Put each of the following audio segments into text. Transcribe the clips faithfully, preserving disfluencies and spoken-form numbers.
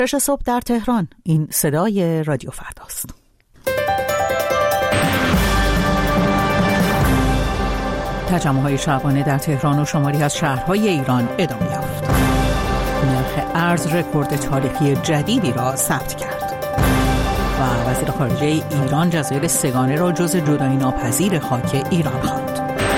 شش صبح در تهران. این صدای رادیو فرداست. تجمع‌های شبانه در تهران و شماری از شهرهای ایران ادامه یافت. نرخ ارز رکورد تاریخی جدیدی را ثبت کرد و وزیر خارجه ایران جزایر سگانه را جزو جدایی ناپذیر خاک ایران خواند.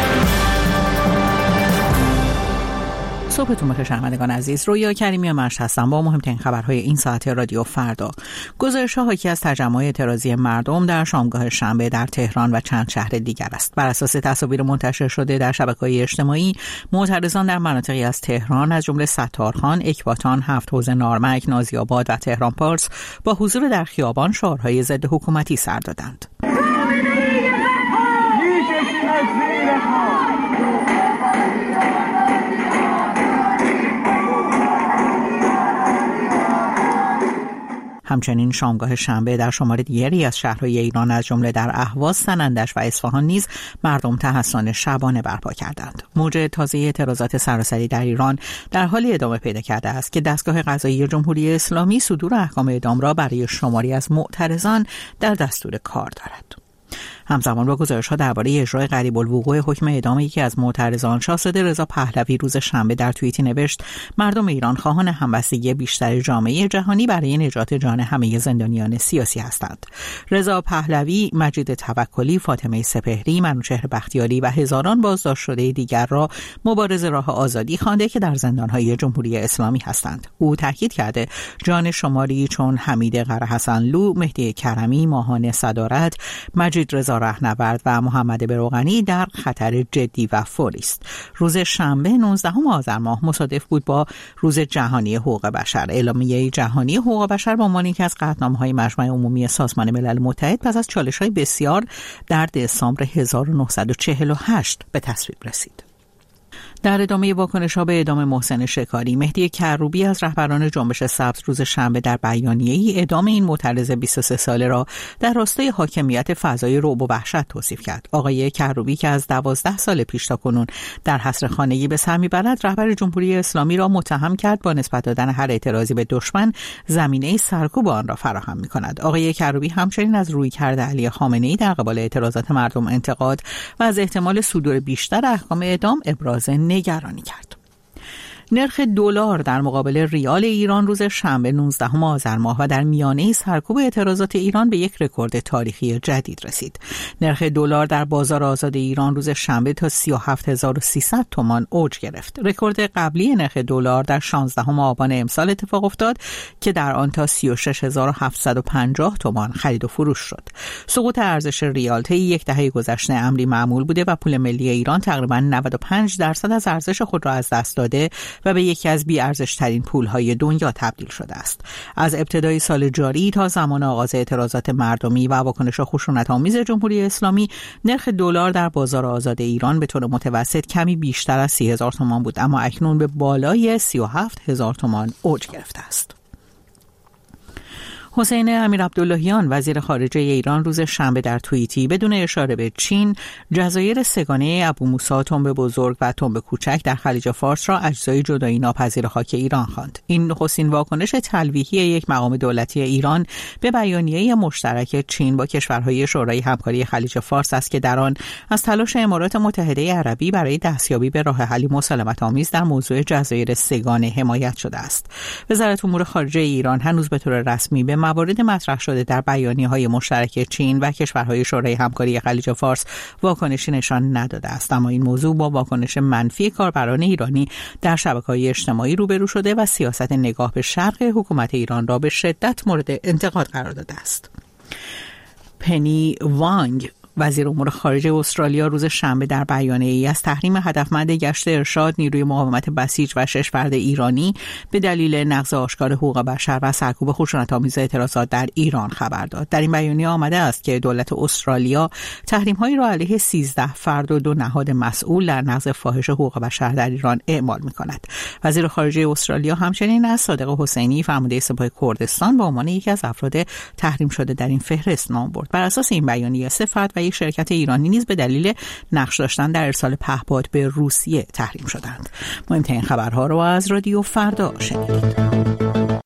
صبحتون بخیر شنوندگان عزیز. رویا کریمی و مرش هستم با مهمترین خبرهای این ساعت رادیو فردا. گزارش‌ها حاکی از تجمع اعتراضی مردم در شامگاه شنبه در تهران و چند شهر دیگر است. بر اساس تصاویر منتشر شده در شبکه‌های اجتماعی، معترضان در مناطقی از تهران از جمله ستارخان، اکباتان، هفت حوزه نارمک، نازی‌آباد و تهران پارس با حضور در خیابان شعارهای ضد حکومتی سر دادند. همچنین شامگاه شنبه در شمار دیگری از شهرهای ایران از جمله در اهواز، سنندج و اصفهان نیز مردم تحصن شبانه برپا کردند. موج تازه اعتراضات سراسری در ایران در حالی ادامه پیدا کرده است که دستگاه قضایی جمهوری اسلامی صدور احکام اعدام را برای شماری از معترضان در دستور کار دارد. همزمان با گزارش‌ها درباره اجرای قریب الوقوع حکم اعدام یکی از معترضان، شاهزاده رضا پهلوی روز شنبه در توییتی نوشت: مردم ایران خواهان همبستگی بیشتر جامعه جهانی برای نجات جان همه زندانیان سیاسی هستند. رضا پهلوی، مجید توکلی، فاطمه سپهری، منوچهر بختیاری و هزاران بازداشت شده دیگر را مبارز راه آزادی خوانده که در زندان‌های جمهوری اسلامی هستند. او تاکید کرده جان شماری چون حمید قرهحسنلو، مهدی کرمی، ماهان صدارت، مجید رضا رهنورد و محمد بروقنی در خطر جدی و فوری است. روز شنبه نوزدهم آذر ماه مصادف بود با روز جهانی حقوق بشر. اعلامیه جهانی حقوق بشر با عنوان یکی از قطعنامه‌های مجمع عمومی سازمان ملل متحد پس از چالش‌های بسیار در دسامبر هزار و نهصد و چهل و هشت به تصویب رسید. در ادامه واکنش‌ها به اعدام محسن شکاری، مهدی کروبی از رهبران جنبش سبز روز شنبه در بیانیه‌ای اعدام این معترض بیست و سه ساله را در راستای حاکمیت فضای رعب و وحشت توصیف کرد. آقای کروبی که از دوازده سال پیش تا کنون در حصر خانگی به سر می‌برد، رهبر جمهوری اسلامی را متهم کرد با نسبت دادن هر اعتراضی به دشمن زمینه سرکوب آن را فراهم می‌کند. آقای کروبی همچنین از رویکرد علی خامنه‌ای در قبال اعتراضات مردم انتقاد و از احتمال صدور بیشتر احکام اعدام ابراز نگرانی کرد. نرخ دلار در مقابل ریال ایران روز شنبه نوزدهم آذر ماه و در میانه سرکوب اعتراضات ایران به یک رکورد تاریخی جدید رسید. نرخ دلار در بازار آزاد ایران روز شنبه تا سی و هفت هزار و سیصد تومان اوج گرفت. رکورد قبلی نرخ دلار در شانزدهم آبان امسال اتفاق افتاد که در آن تا سی و شش هزار و هفتصد و پنجاه تومان خرید و فروش شد. سقوط ارزش ریال طی یک دهه گذشته امری معمول بوده و پول ملی ایران تقریباً نود و پنج درصد از ارزش خود را از دست داده و به یکی از بی‌ارزش‌ترین پول‌های دنیا تبدیل شده است. از ابتدای سال جاری تا زمان آغاز اعتراضات مردمی و واکنش خشونت‌آمیز جمهوری اسلامی، نرخ دلار در بازار آزاد ایران به طور متوسط کمی بیشتر از سی هزار تومان بود، اما اکنون به بالای سی و هفت هزار تومان اوج گرفته است. حسین امیرعبداللهیان وزیر خارجه ایران روز شنبه در توییتی بدون اشاره به چین، جزایر سگانه ابو موسی، تنب بزرگ و تنب کوچک در خلیج فارس را اجزای جدایی ناپذیر خاک ایران خواند. این نخستین واکنش تلویحی یک مقام دولتی ایران به بیانیه مشترک چین با کشورهای شورای همکاری خلیج فارس است که در آن از تلاش امارات متحده عربی برای دستیابی به راه حلی مسالمت‌آمیز در موضوع جزایر سگانه حمایت شده است. وزارت امور خارجه ایران هنوز به طور رسمی به موارد مطرح شده در بیانیه‌های مشترک چین و کشورهای شورای همکاری خلیج فارس واکنشی نشان نداده است، اما این موضوع با واکنش منفی کاربران ایرانی در شبکه‌های اجتماعی روبرو شده و سیاست نگاه به شرق حکومت ایران را به شدت مورد انتقاد قرار داده است. پنی وانگ وزیر امور خارجه استرالیا روز شنبه در بیانیه‌ای از تحریم هدفمند گشت ارشاد نیروی مقاومت بسیج و شش فرد ایرانی به دلیل نقض آشکار حقوق بشر و سرکوب خشونت‌آمیز اعتراضات در ایران خبر داد. در این بیانیه آمده است که دولت استرالیا تحریم‌هایی را علیه سیزده فرد و دو نهاد مسئول در نقض فاحش حقوق بشر در ایران اعمال می‌کند. وزیر خارجه استرالیا همچنین از صادق حسینی فرمانده سپاه کردستان به عنوان یکی از افراد تحریم شده در این فهرست نام برد. بر اساس این بیانیه سه فرد و یک شرکت ایرانی نیز به دلیل نقش داشتن در ارسال پهپاد به روسیه تحریم شدند. مهمترین خبرها رو از رادیو فردا شنیدید.